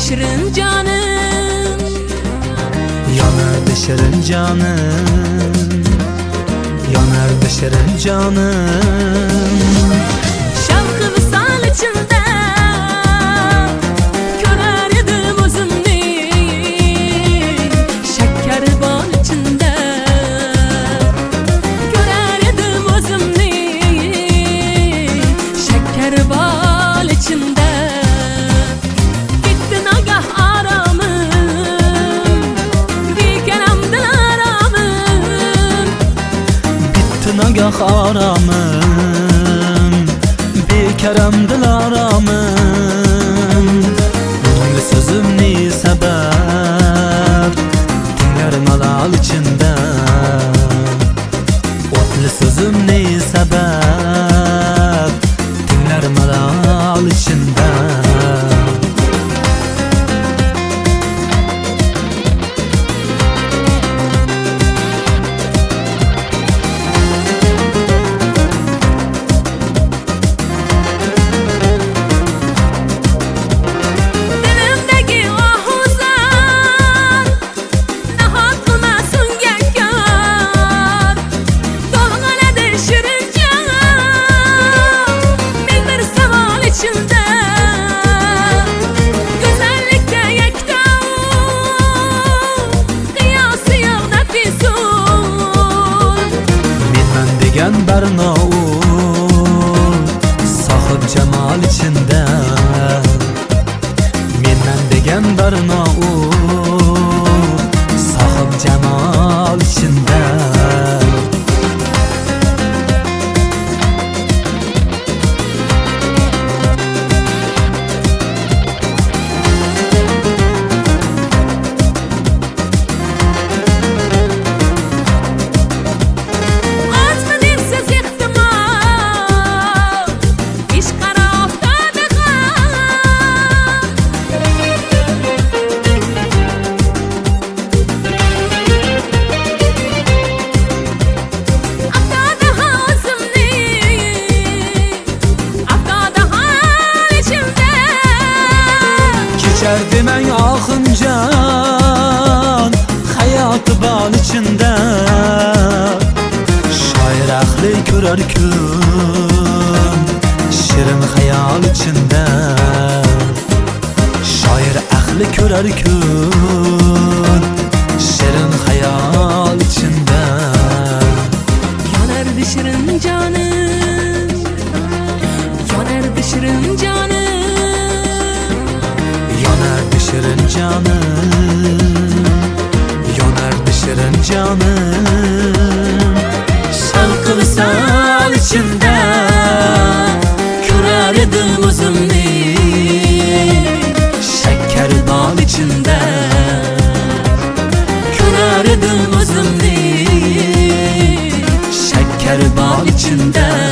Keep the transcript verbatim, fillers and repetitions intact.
şirin canım, yanardı şirin canım, yanardı şirin canım. Şavkı visal içinde görer edim özümni, şeker bal içinde görer edim özümni, şeker bal içinde. Gitti nagah aramım, bir keremdil aramım, Bitti nagah aramım, bir keremdil aramım. Ko'ngli sözüm ne sebep dinler malal içinde, o'tli sözüm ne sebep dinler malal içinde. dilimdeki ahuzlar nahat kılmasın gekar, dolgan edir şirin canım, bin bir seval içinde. Güzellikte yekta kıyası yok nefisun. Menman degan Barnaul sohib jamol içinde, menman degan Barnaul sohib jamol içinde. Azmı dersiz ihtimal, iş karafta dıkal. Aftada hazımni, aftada hal içimde. Keçerdi men ahıncan hayatı bal içinde. Şair ahli ko'rar kun shirin hayal içinde. Şair ahli ko'rar kun shirin hayal içinde. Yanardı şirin canım, yanardı şirin canım, Yanardı şirin canım, yanardı şirin canım. Şavkı visal içinde görer edim özümni, şeker bal içinde görer edim özümni, şeker bal içinde.